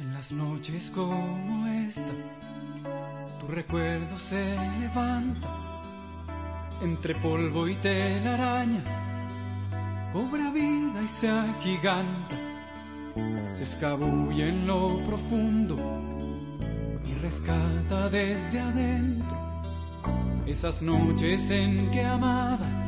En las noches como esta, tu recuerdo se levanta, entre polvo y telaraña, cobra vida y se agiganta, se escabulle en lo profundo y rescata desde adentro esas noches en que amada